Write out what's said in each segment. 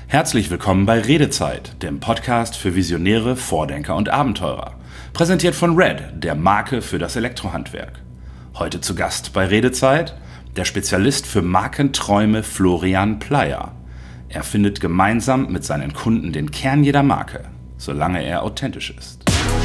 Herzlich willkommen bei Redezeit, dem Podcast für Visionäre, Vordenker und Abenteurer. Präsentiert von Red, der Marke für das Elektrohandwerk. Heute zu Gast bei Redezeit der Spezialist für Markenträume Florian Pleyer. Er findet gemeinsam mit seinen Kunden den Kern jeder Marke, solange er authentisch ist.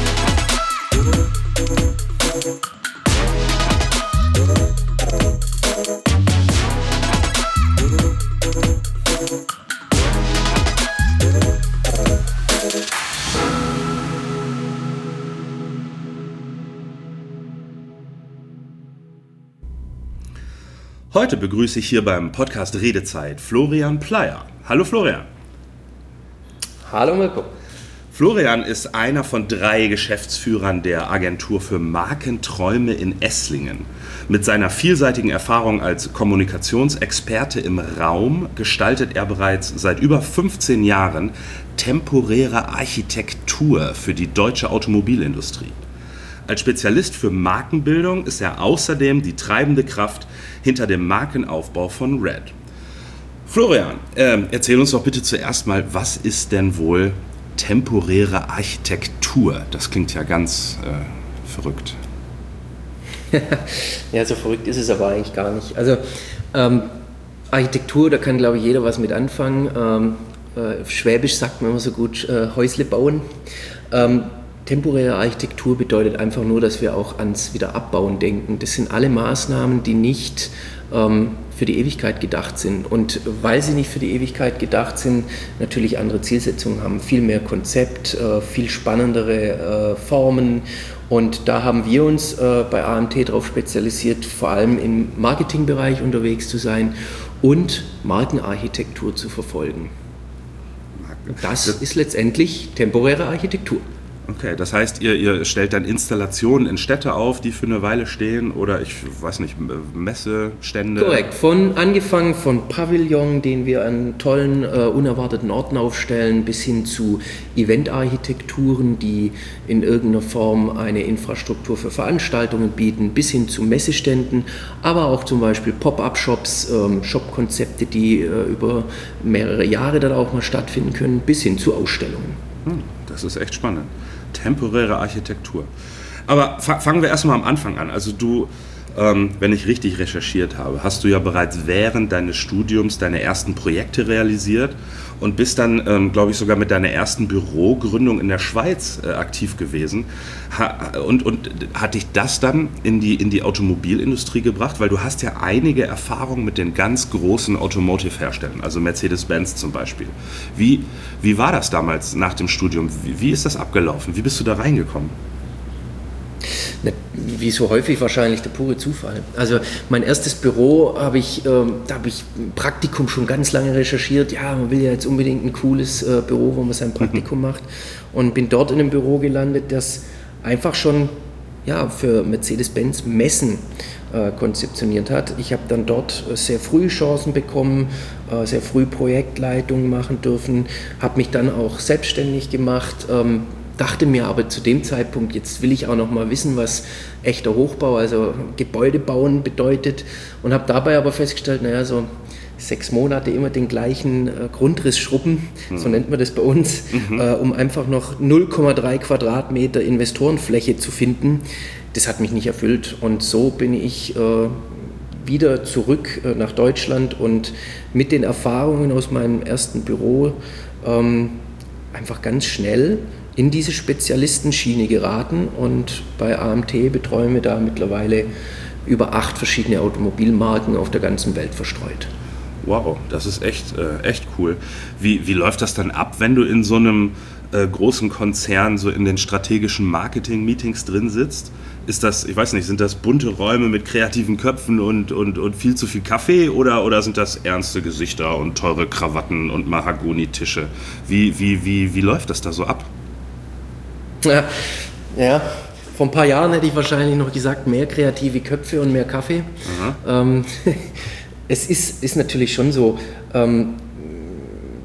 Heute begrüße ich hier beim Podcast Redezeit Florian Pleyer. Hallo Florian. Hallo Mirko. Florian ist einer von 3 Geschäftsführern der Agentur für Markenträume in Esslingen. Mit seiner vielseitigen Erfahrung als Kommunikationsexperte im Raum gestaltet er bereits seit über 15 Jahren temporäre Architektur für die deutsche Automobilindustrie. Als Spezialist für Markenbildung ist er außerdem die treibende Kraft hinter dem Markenaufbau von Red. Florian, erzähl uns doch bitte zuerst mal, was ist denn wohl temporäre Architektur? Das klingt ja ganz verrückt. Ja, so verrückt ist es aber eigentlich gar nicht. Also Architektur, da kann glaube ich jeder was mit anfangen. Schwäbisch sagt man immer so gut, Häusle bauen. Temporäre Architektur bedeutet einfach nur, dass wir auch ans Wiederabbauen denken. Das sind alle Maßnahmen, die nicht für die Ewigkeit gedacht sind. Und weil sie nicht für die Ewigkeit gedacht sind, natürlich andere Zielsetzungen haben. Viel mehr Konzept, viel spannendere Formen. Und da haben wir uns bei AMT darauf spezialisiert, vor allem im Marketingbereich unterwegs zu sein und Markenarchitektur zu verfolgen. Das ist letztendlich temporäre Architektur. Okay, das heißt, ihr stellt dann Installationen in Städte auf, die für eine Weile stehen oder ich weiß nicht, Messestände? Korrekt, angefangen von Pavillon, den wir an tollen, unerwarteten Orten aufstellen, bis hin zu Eventarchitekturen, die in irgendeiner Form eine Infrastruktur für Veranstaltungen bieten, bis hin zu Messeständen, aber auch zum Beispiel Pop-up-Shops, Shop-Konzepte, die über mehrere Jahre dann auch mal stattfinden können, bis hin zu Ausstellungen. Das ist echt spannend. Temporäre Architektur. Aber fangen wir erstmal am Anfang an. Also du, wenn ich richtig recherchiert habe, hast du ja bereits während deines Studiums deine ersten Projekte realisiert und bist dann, glaube ich, sogar mit deiner ersten Bürogründung in der Schweiz aktiv gewesen. Und hat dich das dann in die Automobilindustrie gebracht? Weil du hast ja einige Erfahrungen mit den ganz großen Automotive-Herstellern, also Mercedes-Benz zum Beispiel. Wie war das damals nach dem Studium? Wie ist das abgelaufen? Wie bist du da reingekommen? Wie so häufig wahrscheinlich der pure Zufall. Also mein erstes Büro da habe ich ein Praktikum schon ganz lange recherchiert. Ja, man will ja jetzt unbedingt ein cooles Büro, wo man sein Praktikum macht. Und bin dort in einem Büro gelandet, das einfach schon für Mercedes-Benz Messen konzeptioniert hat. Ich habe dann dort sehr früh Chancen bekommen, sehr früh Projektleitung machen dürfen, habe mich dann auch selbstständig gemacht, dachte mir aber zu dem Zeitpunkt, jetzt will ich auch noch mal wissen, was echter Hochbau, also Gebäude bauen bedeutet und habe dabei aber festgestellt, so 6 Monate immer den gleichen Grundriss schrubben, so nennt man das bei uns, um einfach noch 0,3 Quadratmeter Investorenfläche zu finden. Das hat mich nicht erfüllt und so bin ich wieder zurück nach Deutschland und mit den Erfahrungen aus meinem ersten Büro einfach ganz schnell in diese Spezialistenschiene geraten und bei AMT betreuen wir da mittlerweile über 8 verschiedene Automobilmarken auf der ganzen Welt verstreut. Wow, das ist echt cool. Wie läuft das dann ab, wenn du in so einem großen Konzern so in den strategischen Marketing-Meetings drin sitzt? Ist das, ich weiß nicht, sind das bunte Räume mit kreativen Köpfen und viel zu viel Kaffee oder sind das ernste Gesichter und teure Krawatten und Mahagoni-Tische? Wie läuft das da so ab? Ja, vor ein paar Jahren hätte ich wahrscheinlich noch gesagt, mehr kreative Köpfe und mehr Kaffee. Es ist natürlich schon so,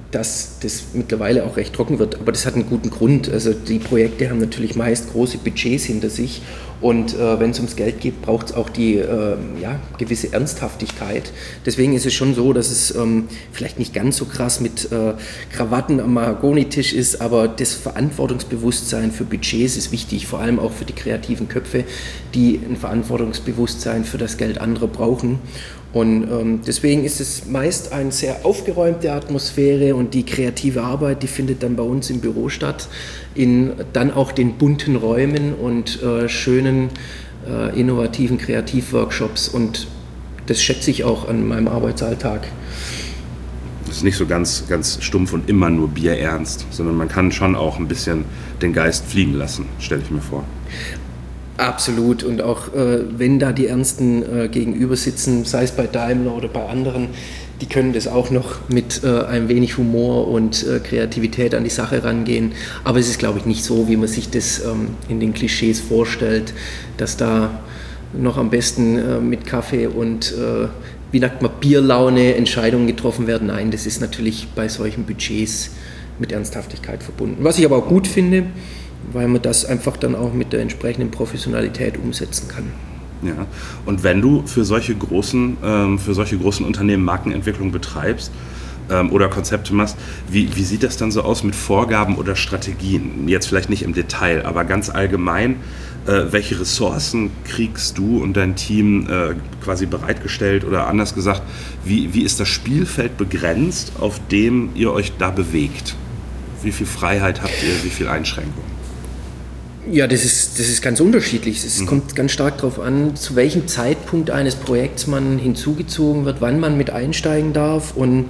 dass das mittlerweile auch recht trocken wird. Aber das hat einen guten Grund. Also die Projekte haben natürlich meist große Budgets hinter sich und wenn es ums Geld geht, braucht es auch die gewisse Ernsthaftigkeit. Deswegen ist es schon so, dass es vielleicht nicht ganz so krass mit Krawatten am Mahagonitisch ist, aber das Verantwortungsbewusstsein für Budgets ist wichtig, vor allem auch für die kreativen Köpfe, die ein Verantwortungsbewusstsein für das Geld anderer brauchen. Und deswegen ist es meist eine sehr aufgeräumte Atmosphäre und die kreative Arbeit, die findet dann bei uns im Büro statt, in dann auch den bunten Räumen und schönen, innovativen Kreativworkshops, und das schätze ich auch an meinem Arbeitsalltag. Das ist nicht so ganz stumpf und immer nur bierernst, sondern man kann schon auch ein bisschen den Geist fliegen lassen, stelle ich mir vor. Absolut, und auch wenn da die Ernsten gegenüber sitzen, sei es bei Daimler oder bei anderen, die können das auch noch mit ein wenig Humor und Kreativität an die Sache rangehen. Aber es ist, glaube ich, nicht so, wie man sich das in den Klischees vorstellt, dass da noch am besten mit Kaffee und wie sagt man, Bierlaune Entscheidungen getroffen werden. Nein, das ist natürlich bei solchen Budgets mit Ernsthaftigkeit verbunden. Was ich aber auch gut finde, weil man das einfach dann auch mit der entsprechenden Professionalität umsetzen kann. Ja, und wenn du für solche großen Unternehmen Markenentwicklung betreibst oder Konzepte machst, wie sieht das dann so aus mit Vorgaben oder Strategien? Jetzt vielleicht nicht im Detail, aber ganz allgemein, welche Ressourcen kriegst du und dein Team quasi bereitgestellt, oder anders gesagt, wie ist das Spielfeld begrenzt, auf dem ihr euch da bewegt? Wie viel Freiheit habt ihr, wie viel Einschränkungen? Ja, das ist ganz unterschiedlich. Es kommt ganz stark darauf an, zu welchem Zeitpunkt eines Projekts man hinzugezogen wird, wann man mit einsteigen darf. Und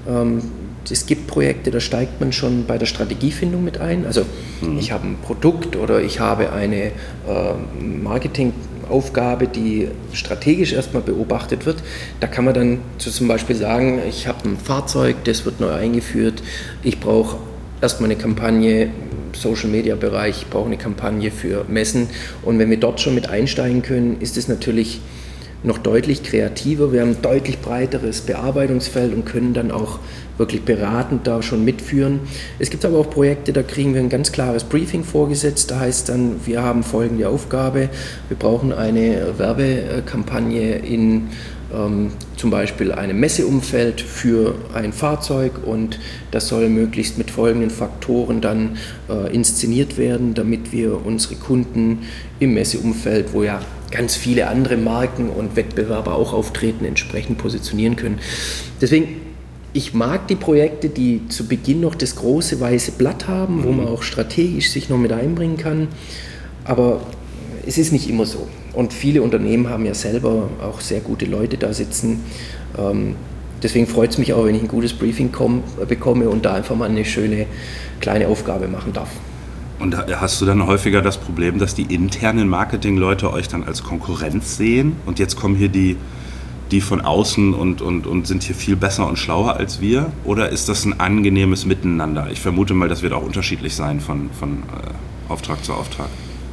es gibt Projekte, da steigt man schon bei der Strategiefindung mit ein. Also ich habe ein Produkt oder ich habe eine Marketingaufgabe, die strategisch erstmal beobachtet wird. Da kann man dann zum Beispiel sagen, ich habe ein Fahrzeug, das wird neu eingeführt, ich brauche erstmal eine Kampagne, Social-Media-Bereich, ich brauche eine Kampagne für Messen, und wenn wir dort schon mit einsteigen können, ist es natürlich noch deutlich kreativer. Wir haben ein deutlich breiteres Bearbeitungsfeld und können dann auch wirklich beratend da schon mitführen. Es gibt aber auch Projekte, da kriegen wir ein ganz klares Briefing vorgesetzt. Da heißt dann, wir haben folgende Aufgabe, wir brauchen eine Werbekampagne in zum Beispiel einem Messeumfeld für ein Fahrzeug, und das soll möglichst mit folgenden Faktoren dann inszeniert werden, damit wir unsere Kunden im Messeumfeld, wo ja ganz viele andere Marken und Wettbewerber auch auftreten, entsprechend positionieren können. Deswegen, ich mag die Projekte, die zu Beginn noch das große weiße Blatt haben, wo man auch strategisch sich noch mit einbringen kann, aber es ist nicht immer so. Und viele Unternehmen haben ja selber auch sehr gute Leute da sitzen. Deswegen freut es mich auch, wenn ich ein gutes Briefing bekomme und da einfach mal eine schöne kleine Aufgabe machen darf. Und hast du dann häufiger das Problem, dass die internen Marketingleute euch dann als Konkurrenz sehen und jetzt kommen hier die von außen und sind hier viel besser und schlauer als wir? Oder ist das ein angenehmes Miteinander? Ich vermute mal, das wird auch unterschiedlich sein von Auftrag zu Auftrag.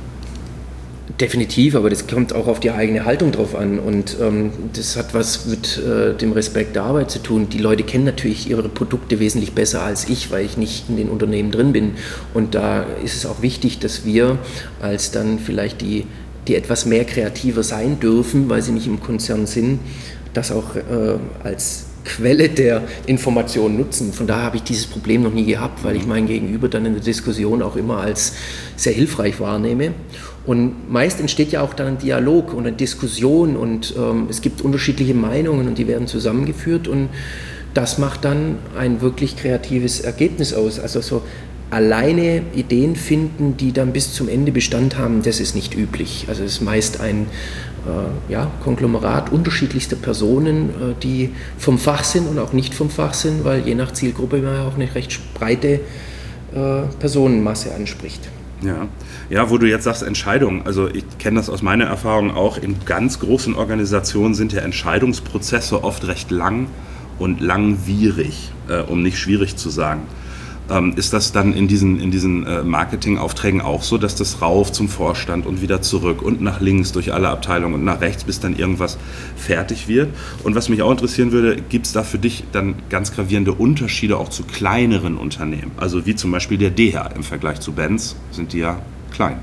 Definitiv, aber das kommt auch auf die eigene Haltung drauf an, und das hat was mit dem Respekt der Arbeit zu tun. Die Leute kennen natürlich ihre Produkte wesentlich besser als ich, weil ich nicht in den Unternehmen drin bin, und da ist es auch wichtig, dass wir als dann vielleicht die etwas mehr kreativer sein dürfen, weil sie nicht im Konzern sind, das auch als Quelle der Information nutzen. Von daher habe ich dieses Problem noch nie gehabt, weil ich mein Gegenüber dann in der Diskussion auch immer als sehr hilfreich wahrnehme. Und meist entsteht ja auch dann ein Dialog und eine Diskussion, und es gibt unterschiedliche Meinungen und die werden zusammengeführt, und das macht dann ein wirklich kreatives Ergebnis aus. Also so alleine Ideen finden, die dann bis zum Ende Bestand haben, das ist nicht üblich. Also es ist meist ein Konglomerat unterschiedlichster Personen, die vom Fach sind und auch nicht vom Fach sind, weil je nach Zielgruppe man ja auch eine recht breite Personenmasse anspricht. Ja, wo du jetzt sagst Entscheidungen, also ich kenne das aus meiner Erfahrung auch, in ganz großen Organisationen sind ja Entscheidungsprozesse oft recht lang und langwierig, um nicht schwierig zu sagen. Ist das dann in diesen Marketingaufträgen auch so, dass das rauf zum Vorstand und wieder zurück und nach links durch alle Abteilungen und nach rechts, bis dann irgendwas fertig wird? Und was mich auch interessieren würde, gibt es da für dich dann ganz gravierende Unterschiede auch zu kleineren Unternehmen? Also wie zum Beispiel der DEHA im Vergleich zu Benz sind die ja klein.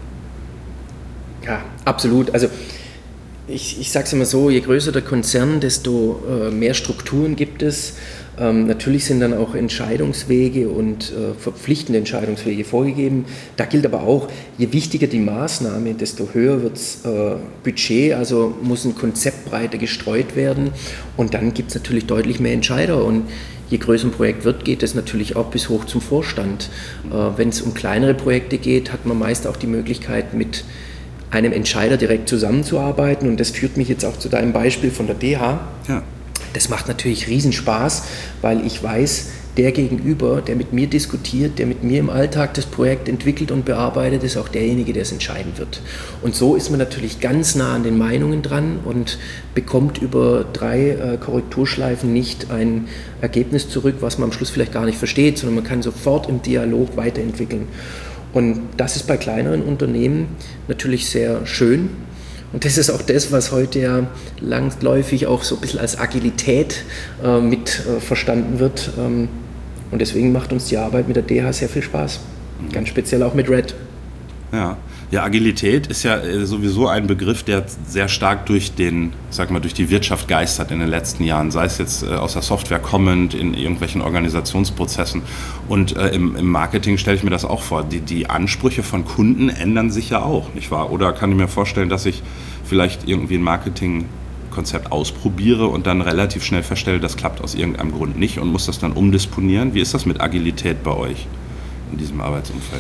Ja, absolut. Also ich sage es immer so, je größer der Konzern, desto mehr Strukturen gibt es. Natürlich sind dann auch Entscheidungswege und verpflichtende Entscheidungswege vorgegeben. Da gilt aber auch, je wichtiger die Maßnahme, desto höher wird das Budget, also muss ein Konzept breiter gestreut werden und dann gibt es natürlich deutlich mehr Entscheider und je größer ein Projekt wird, geht es natürlich auch bis hoch zum Vorstand. Wenn es um kleinere Projekte geht, hat man meist auch die Möglichkeit, mit einem Entscheider direkt zusammenzuarbeiten und das führt mich jetzt auch zu deinem Beispiel von der DEHA. Ja. Das macht natürlich Riesenspaß, weil ich weiß, der Gegenüber, der mit mir diskutiert, der mit mir im Alltag das Projekt entwickelt und bearbeitet, ist auch derjenige, der es entscheiden wird. Und so ist man natürlich ganz nah an den Meinungen dran und bekommt über 3 Korrekturschleifen nicht ein Ergebnis zurück, was man am Schluss vielleicht gar nicht versteht, sondern man kann sofort im Dialog weiterentwickeln. Und das ist bei kleineren Unternehmen natürlich sehr schön. Und das ist auch das, was heute ja langläufig auch so ein bisschen als Agilität mit verstanden wird. Und deswegen macht uns die Arbeit mit der DEHA sehr viel Spaß. Ganz speziell auch mit Red. Ja, Agilität ist ja sowieso ein Begriff, der sehr stark durch die Wirtschaft geistert in den letzten Jahren, sei es jetzt aus der Software kommend, in irgendwelchen Organisationsprozessen. Und im Marketing stelle ich mir das auch vor. Die Ansprüche von Kunden ändern sich ja auch, nicht wahr? Oder kann ich mir vorstellen, dass ich vielleicht irgendwie ein Marketingkonzept ausprobiere und dann relativ schnell feststelle, das klappt aus irgendeinem Grund nicht und muss das dann umdisponieren? Wie ist das mit Agilität bei euch in diesem Arbeitsumfeld?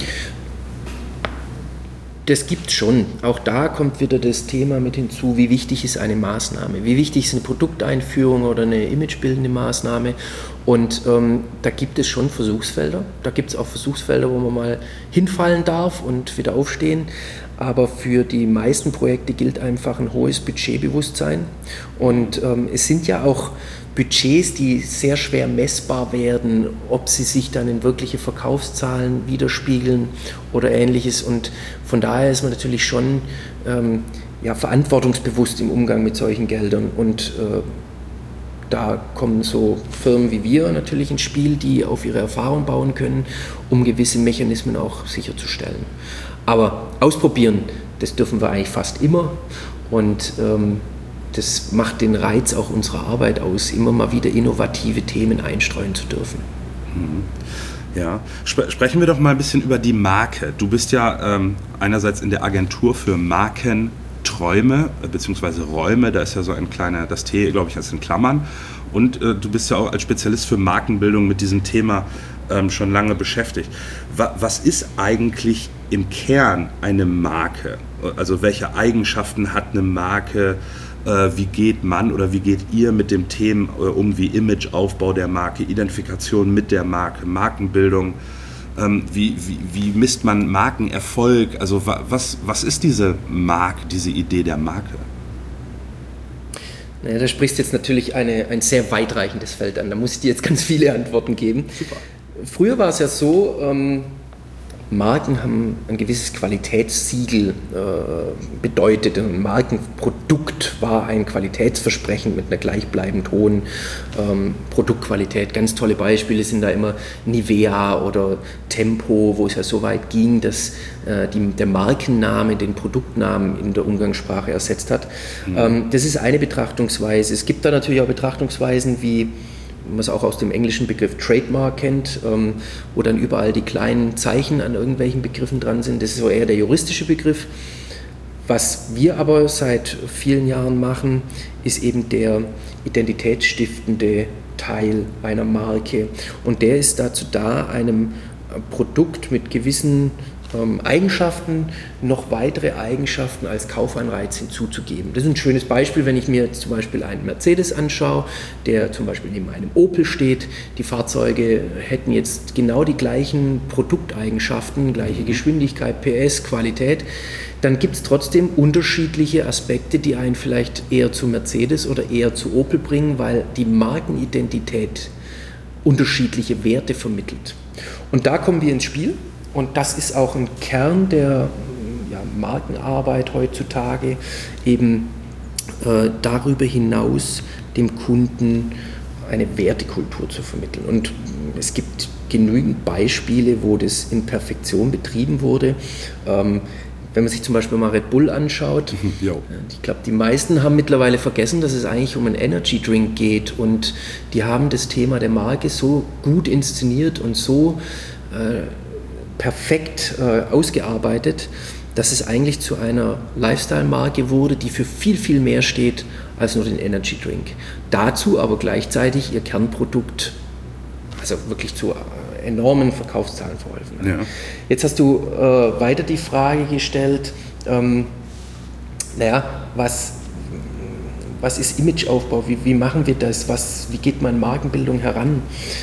Das gibt es schon. Auch da kommt wieder das Thema mit hinzu, wie wichtig ist eine Maßnahme, wie wichtig ist eine Produkteinführung oder eine imagebildende Maßnahme. Und da gibt es schon Versuchsfelder. Da gibt es auch Versuchsfelder, wo man mal hinfallen darf und wieder aufstehen. Aber für die meisten Projekte gilt einfach ein hohes Budgetbewusstsein. Und es sind ja auch Budgets, die sehr schwer messbar werden, ob sie sich dann in wirkliche Verkaufszahlen widerspiegeln oder Ähnliches. Und von daher ist man natürlich schon verantwortungsbewusst im Umgang mit solchen Geldern. Und da kommen so Firmen wie wir natürlich ins Spiel, die auf ihre Erfahrung bauen können, um gewisse Mechanismen auch sicherzustellen. Aber ausprobieren, das dürfen wir eigentlich fast immer. Und das macht den Reiz auch unserer Arbeit aus, immer mal wieder innovative Themen einstreuen zu dürfen. Ja, sprechen wir doch mal ein bisschen über die Marke. Du bist ja einerseits in der Agentur für Markenträume bzw. Räume, da ist ja so ein kleiner, das T, glaube ich, ist in Klammern. Und du bist ja auch als Spezialist für Markenbildung mit diesem Thema schon lange beschäftigt. Was ist eigentlich im Kern eine Marke? Also welche Eigenschaften hat eine Marke? Wie geht man oder wie geht ihr mit dem Themen um wie Imageaufbau der Marke, Identifikation mit der Marke, Markenbildung? Wie misst man Markenerfolg? Also was ist diese Idee der Marke? Naja, da sprichst du jetzt natürlich ein sehr weitreichendes Feld an. Da muss ich dir jetzt ganz viele Antworten geben. Super. Früher war es ja so, Marken haben ein gewisses Qualitätssiegel bedeutet. Ein Markenprodukt war ein Qualitätsversprechen mit einer gleichbleibend hohen Produktqualität. Ganz tolle Beispiele sind da immer Nivea oder Tempo, wo es ja so weit ging, dass der Markenname den Produktnamen in der Umgangssprache ersetzt hat. Das ist eine Betrachtungsweise. Es gibt da natürlich auch Betrachtungsweisen wie man es auch aus dem englischen Begriff Trademark kennt, wo dann überall die kleinen Zeichen an irgendwelchen Begriffen dran sind. Das ist so eher der juristische Begriff. Was wir aber seit vielen Jahren machen, ist eben der identitätsstiftende Teil einer Marke. Und der ist dazu da, einem Produkt mit gewissen Eigenschaften noch weitere Eigenschaften als Kaufanreiz hinzuzugeben. Das ist ein schönes Beispiel, wenn ich mir jetzt zum Beispiel einen Mercedes anschaue, der zum Beispiel neben einem Opel steht. Die Fahrzeuge hätten jetzt genau die gleichen Produkteigenschaften, gleiche Geschwindigkeit, PS, Qualität. Dann gibt es trotzdem unterschiedliche Aspekte, die einen vielleicht eher zu Mercedes oder eher zu Opel bringen, weil die Markenidentität unterschiedliche Werte vermittelt. Und da kommen wir ins Spiel und das ist auch ein Kern der Markenarbeit heutzutage, eben darüber hinaus dem Kunden eine Wertekultur zu vermitteln. Und es gibt genügend Beispiele, wo das in Perfektion betrieben wurde. Wenn man sich zum Beispiel mal Red Bull anschaut, ich glaube, die meisten haben mittlerweile vergessen, dass es eigentlich um einen Energy Drink geht und die haben das Thema der Marke so gut inszeniert und so perfekt ausgearbeitet, dass es eigentlich zu einer Lifestyle-Marke wurde, die für viel, viel mehr steht als nur den Energy Drink. Dazu aber gleichzeitig ihr Kernprodukt, also wirklich zu enormen Verkaufszahlen verholfen hat. Ja. Jetzt hast du weiter die Frage gestellt, was ist Imageaufbau, wie machen wir das, wie geht man Markenbildung heran?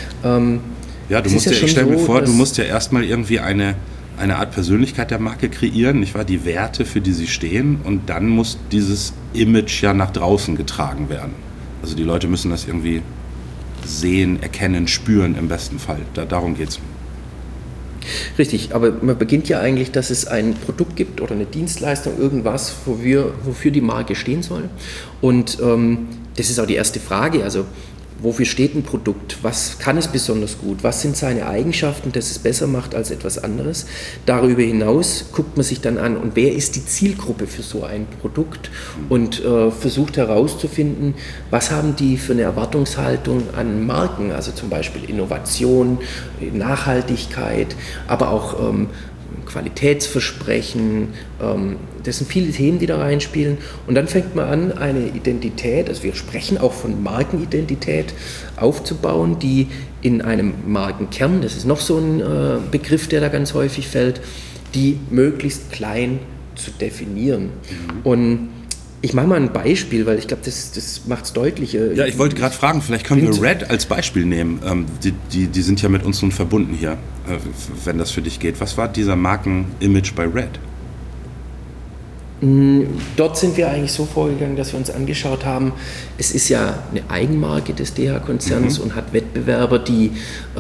Ich stelle mir vor, du musst ja erstmal irgendwie eine Art Persönlichkeit der Marke kreieren, nicht wahr? Die Werte, für die sie stehen, und dann muss dieses Image ja nach draußen getragen werden. Also die Leute müssen das irgendwie sehen, erkennen, spüren im besten Fall. Darum geht es. Richtig, aber man beginnt ja eigentlich, dass es ein Produkt gibt oder eine Dienstleistung, irgendwas, wofür die Marke stehen soll. Und das ist auch die erste Frage, also wofür steht ein Produkt? Was kann es besonders gut? Was sind seine Eigenschaften, dass es besser macht als etwas anderes? Darüber hinaus guckt man sich dann an, und wer ist die Zielgruppe für so ein Produkt? Und versucht herauszufinden, was haben die für eine Erwartungshaltung an Marken? Also zum Beispiel Innovation, Nachhaltigkeit, aber auch Qualitätsversprechen, das sind viele Themen, die da reinspielen. Und dann fängt man an, eine Identität, also wir sprechen auch von Markenidentität, aufzubauen, die in einem Markenkern, das ist noch so ein Begriff, der da ganz häufig fällt, die möglichst klein zu definieren. Und ich mache mal ein Beispiel, weil ich glaube, das macht es deutlicher. Ja, ich wollte gerade fragen, vielleicht können wir Red als Beispiel nehmen. Die sind ja mit uns nun verbunden hier, wenn das für dich geht. Was war dieser Markenimage bei Red? Dort sind wir eigentlich so vorgegangen, dass wir uns angeschaut haben, es ist ja eine Eigenmarke des DH-Konzerns und hat Wettbewerber, die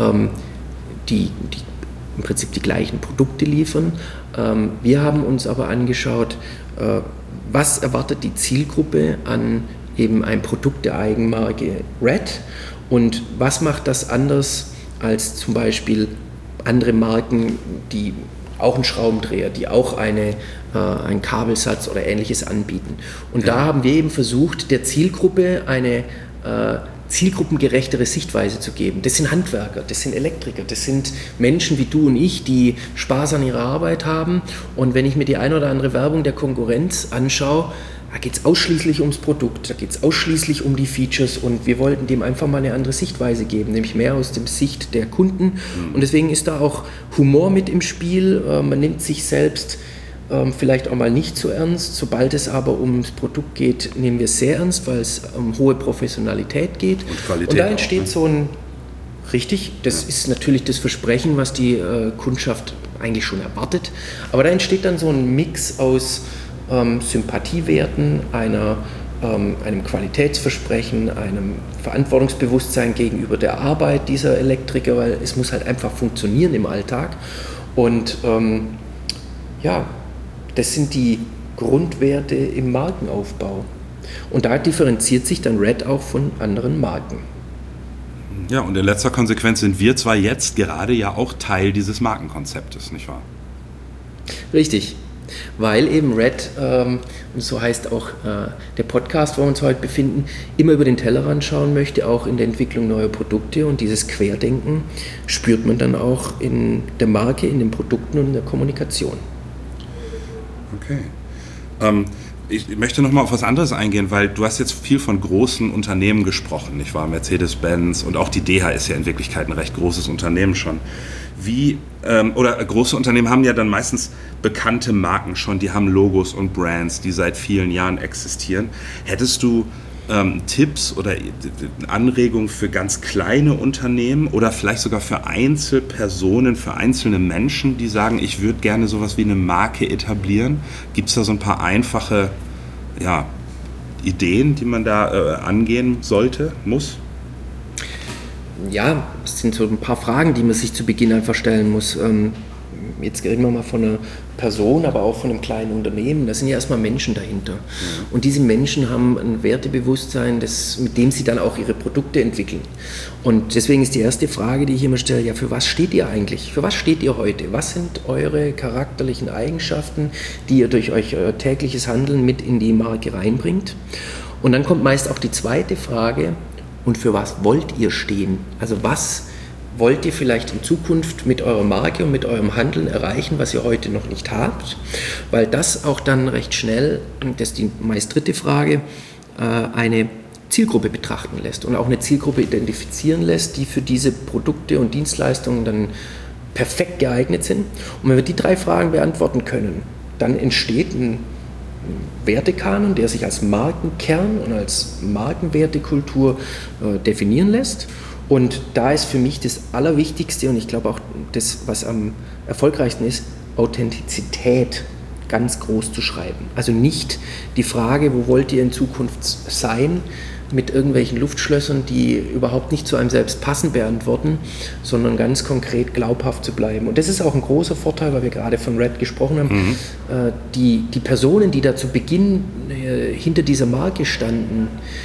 im Prinzip die gleichen Produkte liefern. Wir haben uns aber angeschaut, was erwartet die Zielgruppe an eben ein Produkt der Eigenmarke Red und was macht das anders als zum Beispiel andere Marken, die auch einen Schraubendreher, die auch einen Kabelsatz oder Ähnliches anbieten. Und da haben wir eben versucht, der Zielgruppe eine zielgruppengerechtere Sichtweise zu geben. Das sind Handwerker, das sind Elektriker, das sind Menschen wie du und ich, die Spaß an ihrer Arbeit haben. Und wenn ich mir die eine oder andere Werbung der Konkurrenz anschaue, da geht es ausschließlich ums Produkt, da geht es ausschließlich um die Features und wir wollten dem einfach mal eine andere Sichtweise geben, nämlich mehr aus der Sicht der Kunden. Und deswegen ist da auch Humor mit im Spiel. Man nimmt sich selbst vielleicht auch mal nicht so ernst. Sobald es aber ums Produkt geht, nehmen wir es sehr ernst, weil es um hohe Professionalität geht. Und Qualität. Und da entsteht so ein, richtig, das ist natürlich das Versprechen, was die Kundschaft eigentlich schon erwartet, aber da entsteht dann so ein Mix aus Sympathiewerten, einem Qualitätsversprechen, einem Verantwortungsbewusstsein gegenüber der Arbeit dieser Elektriker, weil es muss halt einfach funktionieren im Alltag. Und das sind die Grundwerte im Markenaufbau. Und da differenziert sich dann Red auch von anderen Marken. Ja, und in letzter Konsequenz sind wir zwar jetzt gerade ja auch Teil dieses Markenkonzeptes, nicht wahr? Richtig, weil eben Red, und so heißt auch der Podcast, wo wir uns heute befinden, immer über den Tellerrand schauen möchte, auch in der Entwicklung neuer Produkte, und dieses Querdenken spürt man dann auch in der Marke, in den Produkten und in der Kommunikation. Okay. Ich möchte noch mal auf was anderes eingehen, weil du hast jetzt viel von großen Unternehmen gesprochen, nicht wahr? Mercedes-Benz und auch die DH ist ja in Wirklichkeit ein recht großes Unternehmen schon. Oder große Unternehmen haben ja dann meistens bekannte Marken schon, die haben Logos und Brands, die seit vielen Jahren existieren. Hättest du Tipps oder Anregungen für ganz kleine Unternehmen oder vielleicht sogar für Einzelpersonen, für einzelne Menschen, die sagen, ich würde gerne sowas wie eine Marke etablieren? Gibt es da so ein paar einfache Ideen, die man da angehen sollte, muss? Ja, es sind so ein paar Fragen, die man sich zu Beginn einfach stellen muss. Jetzt reden wir mal von einer Person, aber auch von einem kleinen Unternehmen. Da sind ja erstmal Menschen dahinter. Und diese Menschen haben ein Wertebewusstsein, mit dem sie dann auch ihre Produkte entwickeln. Und deswegen ist die erste Frage, die ich immer stelle, ja, für was steht ihr eigentlich? Für was steht ihr heute? Was sind eure charakterlichen Eigenschaften, die ihr durch euer tägliches Handeln mit in die Marke reinbringt? Und dann kommt meist auch die zweite Frage, und für was wollt ihr stehen? Also was wollt ihr vielleicht in Zukunft mit eurer Marke und mit eurem Handeln erreichen, was ihr heute noch nicht habt? Weil das auch dann recht schnell, das ist die meist dritte Frage, eine Zielgruppe betrachten lässt und auch eine Zielgruppe identifizieren lässt, die für diese Produkte und Dienstleistungen dann perfekt geeignet sind. Und wenn wir die 3 Fragen beantworten können, dann entsteht ein Wertekanon, der sich als Markenkern und als Markenwertekultur definieren lässt. Und da ist für mich das Allerwichtigste und ich glaube auch das, was am erfolgreichsten ist, Authentizität ganz groß zu schreiben. Also nicht die Frage, wo wollt ihr in Zukunft sein, mit irgendwelchen Luftschlössern, die überhaupt nicht zu einem selbst passen, beantworten, sondern ganz konkret glaubhaft zu bleiben. Und das ist auch ein großer Vorteil, weil wir gerade von Red gesprochen haben. Die Personen, die da zu Beginn hinter dieser Marke standen,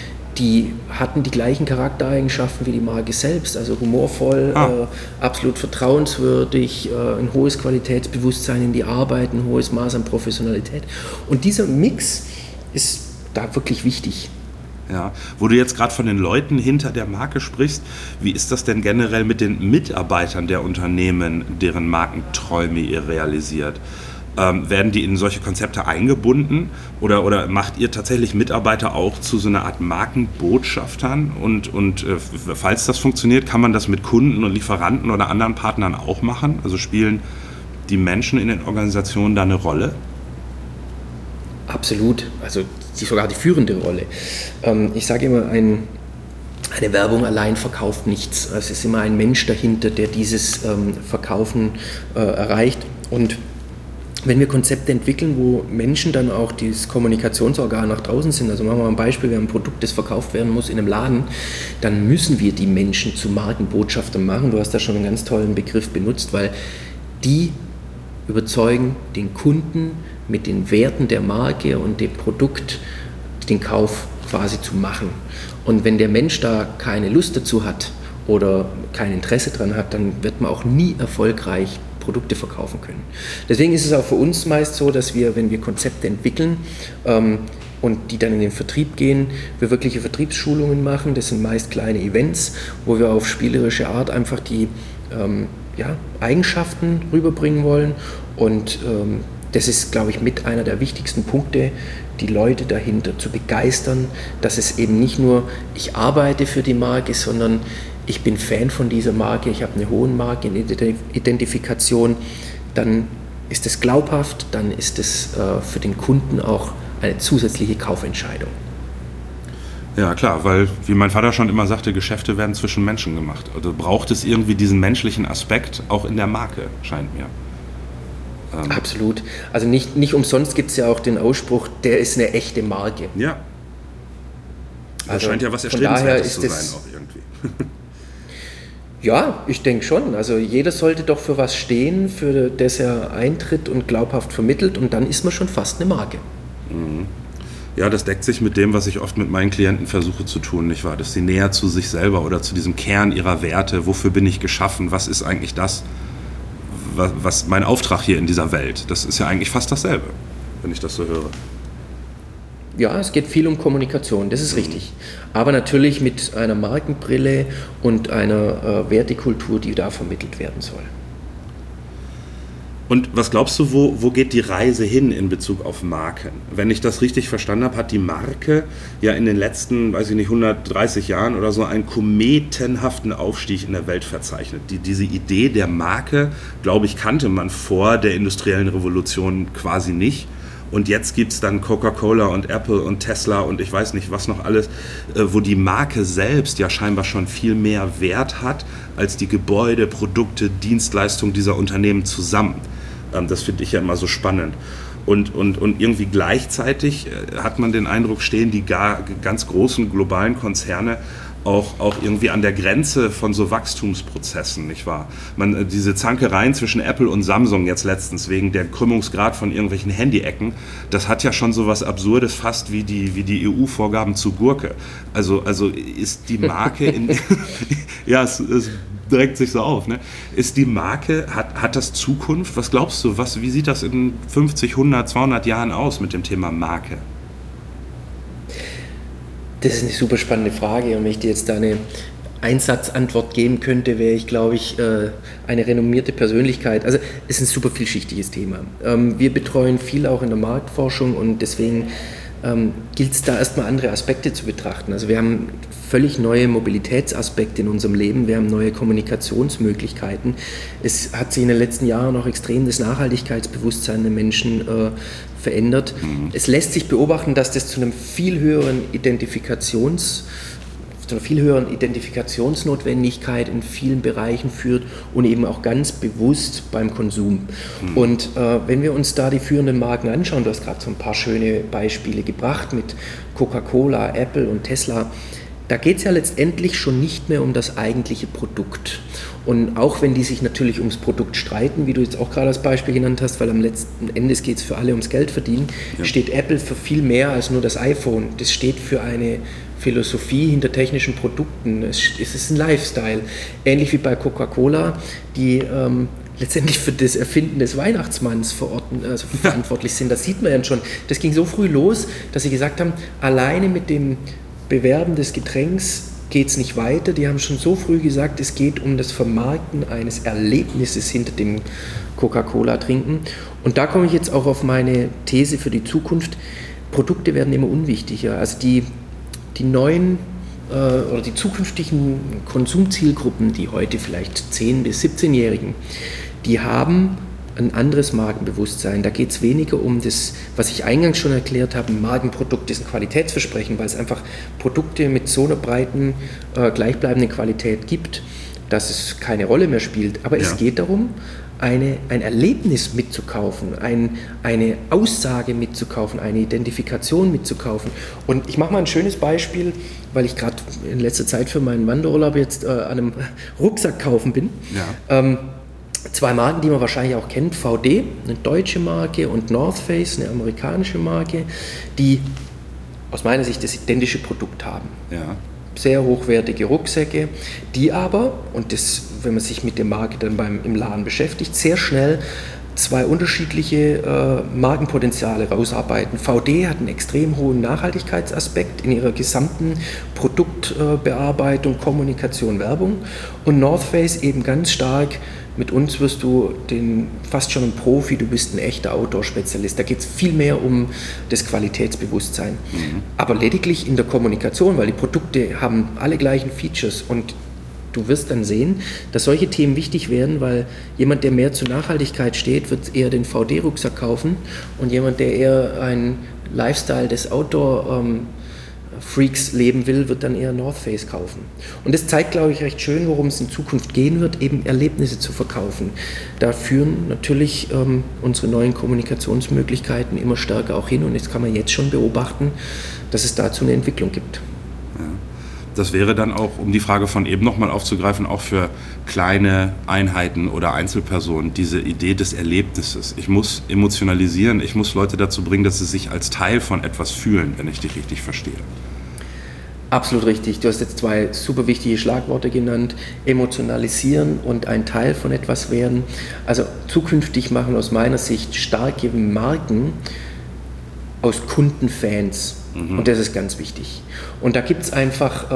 die hatten die gleichen Charaktereigenschaften wie die Marke selbst, also humorvoll, absolut vertrauenswürdig, ein hohes Qualitätsbewusstsein in die Arbeit, ein hohes Maß an Professionalität. Und dieser Mix ist da wirklich wichtig. Ja, wo du jetzt gerade von den Leuten hinter der Marke sprichst, wie ist das denn generell mit den Mitarbeitern der Unternehmen, deren Markenträume ihr realisiert? Werden die in solche Konzepte eingebunden oder macht ihr tatsächlich Mitarbeiter auch zu so einer Art Markenbotschaftern und falls das funktioniert, kann man das mit Kunden und Lieferanten oder anderen Partnern auch machen? Also spielen die Menschen in den Organisationen da eine Rolle? Absolut, also sogar die führende Rolle. Ich sage immer, eine Werbung allein verkauft nichts. Es ist immer ein Mensch dahinter, der dieses Verkaufen erreicht. Und wenn wir Konzepte entwickeln, wo Menschen dann auch dieses Kommunikationsorgan nach draußen sind, also machen wir mal ein Beispiel, wir haben ein Produkt, das verkauft werden muss in einem Laden, dann müssen wir die Menschen zu Markenbotschaftern machen. Du hast da schon einen ganz tollen Begriff benutzt, weil die überzeugen den Kunden mit den Werten der Marke und dem Produkt den Kauf quasi zu machen. Und wenn der Mensch da keine Lust dazu hat oder kein Interesse dran hat, dann wird man auch nie erfolgreich Produkte verkaufen können. Deswegen ist es auch für uns meist so, dass wir, wenn wir Konzepte entwickeln und die dann in den Vertrieb gehen, wir wirkliche Vertriebsschulungen machen. Das sind meist kleine Events, wo wir auf spielerische Art einfach die Eigenschaften rüberbringen wollen und das ist, glaube ich, mit einer der wichtigsten Punkte, die Leute dahinter zu begeistern, dass es eben nicht nur, ich arbeite für die Marke, sondern ich bin Fan von dieser Marke, ich habe eine hohe Markenidentifikation, dann ist es glaubhaft, dann ist es für den Kunden auch eine zusätzliche Kaufentscheidung. Ja, klar, weil, wie mein Vater schon immer sagte, Geschäfte werden zwischen Menschen gemacht. Also braucht es irgendwie diesen menschlichen Aspekt auch in der Marke, scheint mir. Absolut. Also nicht umsonst gibt es ja auch den Ausspruch, der ist eine echte Marke. Ja. Das also scheint ja was Erstrebenswertes zu sein auch irgendwie. Ja, ich denke schon. Also jeder sollte doch für was stehen, für das er eintritt und glaubhaft vermittelt und dann ist man schon fast eine Marke. Mhm. Ja, das deckt sich mit dem, was ich oft mit meinen Klienten versuche zu tun, nicht wahr? Dass sie näher zu sich selber oder zu diesem Kern ihrer Werte, wofür bin ich geschaffen, was ist eigentlich das, was mein Auftrag hier in dieser Welt, das ist ja eigentlich fast dasselbe, wenn ich das so höre. Ja, es geht viel um Kommunikation, das ist richtig. Aber natürlich mit einer Markenbrille und einer Wertekultur, die da vermittelt werden soll. Und was glaubst du, wo geht die Reise hin in Bezug auf Marken? Wenn ich das richtig verstanden habe, hat die Marke ja in den letzten, 130 Jahren oder so einen kometenhaften Aufstieg in der Welt verzeichnet. Diese Idee der Marke, glaube ich, kannte man vor der industriellen Revolution quasi nicht. Und jetzt gibt es dann Coca-Cola und Apple und Tesla und ich weiß nicht was noch alles, wo die Marke selbst ja scheinbar schon viel mehr Wert hat als die Gebäude, Produkte, Dienstleistungen dieser Unternehmen zusammen. Das finde ich ja immer so spannend. Und irgendwie gleichzeitig hat man den Eindruck, stehen die ganz großen globalen Konzerne auch irgendwie an der Grenze von so Wachstumsprozessen, nicht wahr? Diese Zankereien zwischen Apple und Samsung jetzt letztens wegen der Krümmungsgrad von irgendwelchen Handy-Ecken, das hat ja schon so was Absurdes fast wie die EU-Vorgaben zu Gurke. Also ist die Marke ja, es drängt sich so auf, ne? Ist die Marke, hat das Zukunft? Was glaubst du, wie sieht das in 50, 100, 200 Jahren aus mit dem Thema Marke? Das ist eine super spannende Frage und wenn ich dir jetzt da eine Einsatzantwort geben könnte, wäre ich, glaube ich, eine renommierte Persönlichkeit. Also es ist ein super vielschichtiges Thema. Wir betreuen viel auch in der Marktforschung und deswegen gilt es da erstmal andere Aspekte zu betrachten. Also wir haben völlig neue Mobilitätsaspekte in unserem Leben, wir haben neue Kommunikationsmöglichkeiten. Es hat sich in den letzten Jahren auch extrem das Nachhaltigkeitsbewusstsein der Menschen verändert. Es lässt sich beobachten, dass das zu einer viel höheren Identifikationsnotwendigkeit in vielen Bereichen führt und eben auch ganz bewusst beim Konsum. Und wenn wir uns da die führenden Marken anschauen, du hast gerade so ein paar schöne Beispiele gebracht mit Coca-Cola, Apple und Tesla, da geht es ja letztendlich schon nicht mehr um das eigentliche Produkt. Und auch wenn die sich natürlich ums Produkt streiten, wie du jetzt auch gerade als Beispiel genannt hast, weil am letzten Endes geht es für alle ums Geld verdienen, steht Apple für viel mehr als nur das iPhone. Das steht für eine Philosophie hinter technischen Produkten. Es ist ein Lifestyle. Ähnlich wie bei Coca-Cola, die letztendlich für das Erfinden des Weihnachtsmanns verantwortlich sind. Das sieht man ja schon. Das ging so früh los, dass sie gesagt haben, alleine mit dem Bewerben des Getränks geht es nicht weiter. Die haben schon so früh gesagt, es geht um das Vermarkten eines Erlebnisses hinter dem Coca-Cola-Trinken. Und da komme ich jetzt auch auf meine These für die Zukunft. Produkte werden immer unwichtiger. Also die neuen oder die zukünftigen Konsumzielgruppen, die heute vielleicht 10- bis 17-Jährigen, die haben ein anderes Markenbewusstsein. Da geht es weniger um das, was ich eingangs schon erklärt habe, ein Markenprodukt ist ein Qualitätsversprechen, weil es einfach Produkte mit so einer breiten, gleichbleibenden Qualität gibt, dass es keine Rolle mehr spielt. Aber es geht darum, ein Erlebnis mitzukaufen, eine Aussage mitzukaufen, eine Identifikation mitzukaufen. Und ich mache mal ein schönes Beispiel, weil ich gerade in letzter Zeit für meinen Wanderurlaub jetzt an einem Rucksack kaufen bin. Ja. Zwei Marken, die man wahrscheinlich auch kennt, VD, eine deutsche Marke, und North Face, eine amerikanische Marke, die aus meiner Sicht das identische Produkt haben. Ja. Sehr hochwertige Rucksäcke, die aber, und das, wenn man sich mit der Marke dann im Laden beschäftigt, sehr schnell zwei unterschiedliche Markenpotenziale rausarbeiten. VD hat einen extrem hohen Nachhaltigkeitsaspekt in ihrer gesamten Produktbearbeitung, Kommunikation, Werbung, und North Face eben ganz stark. Mit uns wirst du fast schon ein Profi, du bist ein echter Outdoor-Spezialist. Da geht es viel mehr um das Qualitätsbewusstsein. Aber lediglich in der Kommunikation, weil die Produkte haben alle gleichen Features, und du wirst dann sehen, dass solche Themen wichtig werden, weil jemand, der mehr zur Nachhaltigkeit steht, wird eher den VD-Rucksack kaufen, und jemand, der eher einen Lifestyle des Outdoor-Freaks leben will, wird dann eher North Face kaufen. Und das zeigt, glaube ich, recht schön, worum es in Zukunft gehen wird, eben Erlebnisse zu verkaufen. Da führen natürlich unsere neuen Kommunikationsmöglichkeiten immer stärker auch hin, und das kann man jetzt schon beobachten, dass es dazu eine Entwicklung gibt. Ja. Das wäre dann auch, um die Frage von eben nochmal aufzugreifen, auch für kleine Einheiten oder Einzelpersonen, diese Idee des Erlebnisses. Ich muss emotionalisieren, ich muss Leute dazu bringen, dass sie sich als Teil von etwas fühlen, wenn ich dich richtig verstehe. Absolut richtig. Du hast jetzt zwei super wichtige Schlagworte genannt: emotionalisieren und ein Teil von etwas werden. Also zukünftig machen aus meiner Sicht starke Marken aus Kundenfans. Und das ist ganz wichtig. Und da gibt es einfach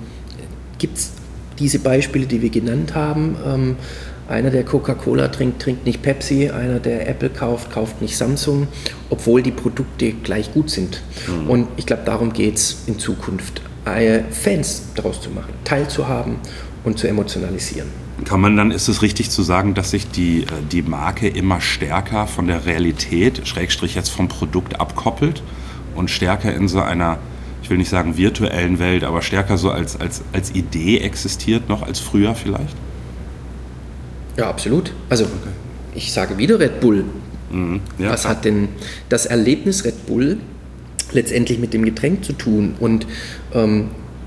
diese Beispiele, die wir genannt haben. Einer, der Coca-Cola trinkt, trinkt nicht Pepsi. Einer, der Apple kauft, kauft nicht Samsung, obwohl die Produkte gleich gut sind. Und ich glaube, darum geht es in Zukunft, Fans daraus zu machen, teilzuhaben und zu emotionalisieren. Ist es richtig zu sagen, dass sich die Marke immer stärker von der Realität, Schrägstrich jetzt vom Produkt, abkoppelt und stärker in so einer, ich will nicht sagen virtuellen Welt, aber stärker so als Idee existiert noch als früher vielleicht? Ja, absolut. Also ich sage wieder Red Bull. Ja, was hat denn das Erlebnis Red Bull letztendlich mit dem Getränk zu tun? Und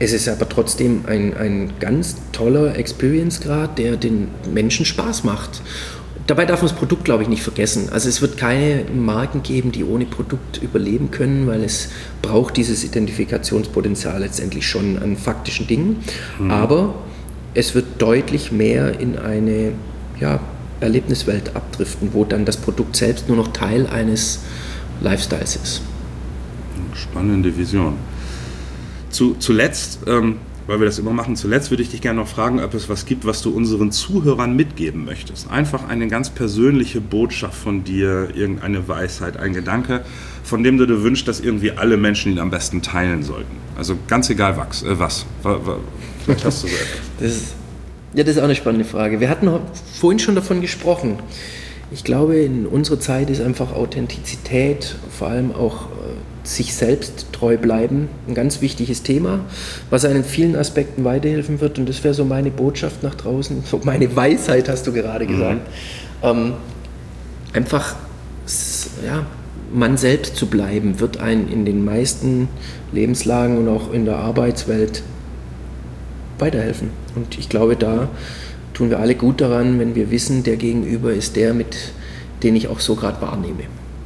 Es ist aber trotzdem ein ganz toller Experience-Grad, der den Menschen Spaß macht. Dabei darf man das Produkt, glaube ich, nicht vergessen. Also es wird keine Marken geben, die ohne Produkt überleben können, weil es braucht dieses Identifikationspotenzial letztendlich schon an faktischen Dingen. Aber es wird deutlich mehr in eine Erlebniswelt abdriften, wo dann das Produkt selbst nur noch Teil eines Lifestyles ist. Spannende Vision. Zuletzt, weil wir das immer machen, würde ich dich gerne noch fragen, ob es was gibt, was du unseren Zuhörern mitgeben möchtest. Einfach eine ganz persönliche Botschaft von dir, irgendeine Weisheit, ein Gedanke, von dem du dir wünschst, dass irgendwie alle Menschen ihn am besten teilen sollten. Also ganz egal was. Vielleicht hast du so etwas. Das ist auch eine spannende Frage. Wir hatten vorhin schon davon gesprochen. Ich glaube, in unserer Zeit ist einfach Authentizität, vor allem auch sich selbst treu bleiben, ein ganz wichtiges Thema, was einem in vielen Aspekten weiterhelfen wird. Und das wäre so meine Botschaft nach draußen, so meine Weisheit, hast du gerade gesagt. Einfach, man selbst zu bleiben, wird einen in den meisten Lebenslagen und auch in der Arbeitswelt weiterhelfen. Und ich glaube, da tun wir alle gut daran, wenn wir wissen, der Gegenüber ist der, den ich auch so gerade wahrnehme.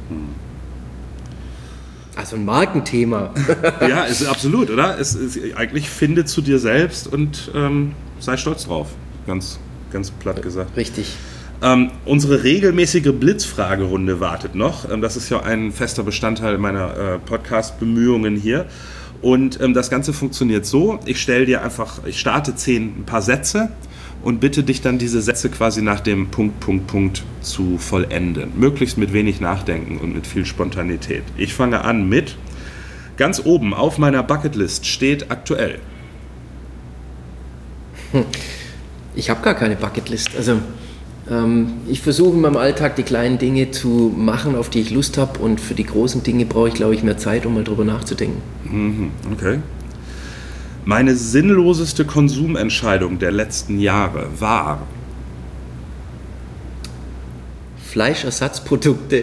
Also ein Markenthema. Ja, ist absolut, oder? Es ist eigentlich, finde zu dir selbst und sei stolz drauf. Ganz, ganz platt gesagt. Richtig. Unsere regelmäßige Blitzfragerunde wartet noch. Das ist ja ein fester Bestandteil meiner Podcast-Bemühungen hier. Und das Ganze funktioniert so, ich starte ein paar Sätze und bitte dich dann diese Sätze quasi nach dem Punkt zu vollenden. Möglichst mit wenig Nachdenken und mit viel Spontanität. Ich fange an mit, ganz oben auf meiner Bucketlist steht aktuell. Ich habe gar keine Bucketlist. Also ich versuche in meinem Alltag die kleinen Dinge zu machen, auf die ich Lust habe, und für die großen Dinge brauche ich, glaube ich, mehr Zeit, um mal drüber nachzudenken. Okay. Meine sinnloseste Konsumentscheidung der letzten Jahre war Fleischersatzprodukte.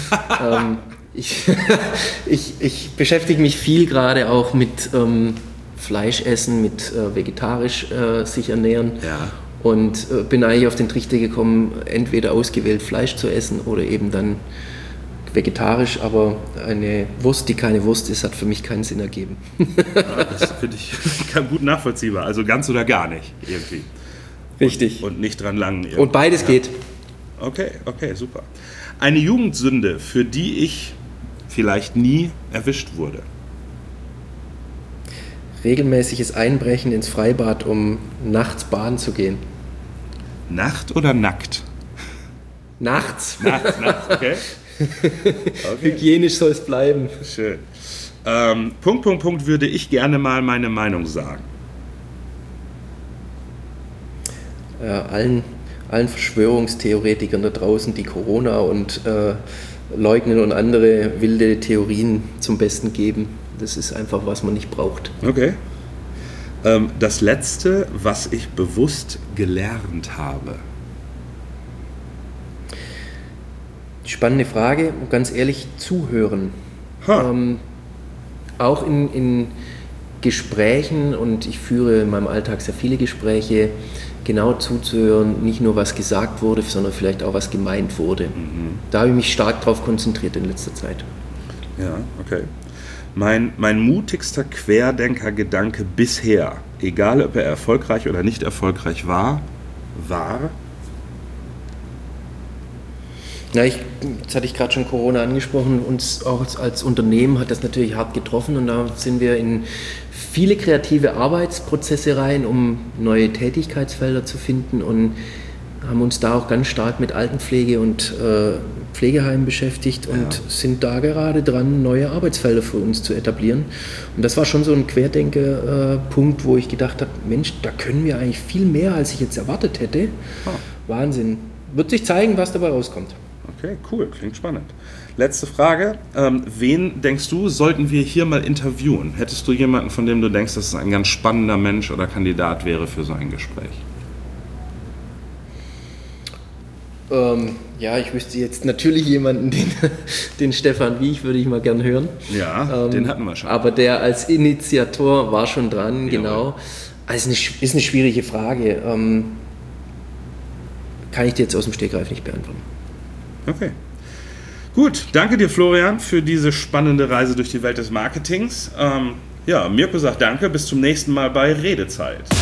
Ich beschäftige mich viel gerade auch mit Fleischessen, mit vegetarisch sich ernähren. Ja. Und bin eigentlich auf den Trichter gekommen, entweder ausgewählt Fleisch zu essen oder eben dann vegetarisch, aber eine Wurst, die keine Wurst ist, hat für mich keinen Sinn ergeben. Ja, das finde ich gut nachvollziehbar. Also ganz oder gar nicht irgendwie. Richtig. Und nicht dran langen. Irgendwie. Und beides geht. Okay, super. Eine Jugendsünde, für die ich vielleicht nie erwischt wurde. Regelmäßiges Einbrechen ins Freibad, um nachts baden zu gehen. Nacht oder nackt? Nachts. Nachts, okay. Hygienisch soll es bleiben. Schön. Punkt, würde ich gerne mal meine Meinung sagen. Allen Verschwörungstheoretikern da draußen, die Corona und leugnen und andere wilde Theorien zum Besten geben. Das ist einfach, was man nicht braucht. Okay. Das Letzte, was ich bewusst gelernt habe. Spannende Frage und ganz ehrlich, zuhören. Auch in Gesprächen, und ich führe in meinem Alltag sehr viele Gespräche, genau zuzuhören, nicht nur was gesagt wurde, sondern vielleicht auch was gemeint wurde. Da habe ich mich stark darauf konzentriert in letzter Zeit. Ja, okay. Mein mutigster Querdenker-Gedanke bisher, egal ob er erfolgreich oder nicht erfolgreich war. Jetzt hatte ich gerade schon Corona angesprochen, uns auch als Unternehmen hat das natürlich hart getroffen, und da sind wir in viele kreative Arbeitsprozesse rein, um neue Tätigkeitsfelder zu finden, und haben uns da auch ganz stark mit Altenpflege und Pflegeheimen beschäftigt und sind da gerade dran, neue Arbeitsfelder für uns zu etablieren. Und das war schon so ein Querdenker-Punkt, wo ich gedacht habe, Mensch, da können wir eigentlich viel mehr, als ich jetzt erwartet hätte. Wahnsinn. Wird sich zeigen, was dabei rauskommt. Okay, cool, klingt spannend. Letzte Frage. Wen denkst du, sollten wir hier mal interviewen? Hättest du jemanden, von dem du denkst, dass es ein ganz spannender Mensch oder Kandidat wäre für so ein Gespräch? Ja, ich wüsste jetzt natürlich jemanden, den Stefan Wiech würde ich mal gern hören. Ja, den hatten wir schon. Aber der als Initiator war schon dran, Jawohl. genau. Also ist eine schwierige Frage. Kann ich dir jetzt aus dem Stegreif nicht beantworten. Okay. Gut, danke dir, Florian, für diese spannende Reise durch die Welt des Marketings. Mirko sagt danke, bis zum nächsten Mal bei Redezeit.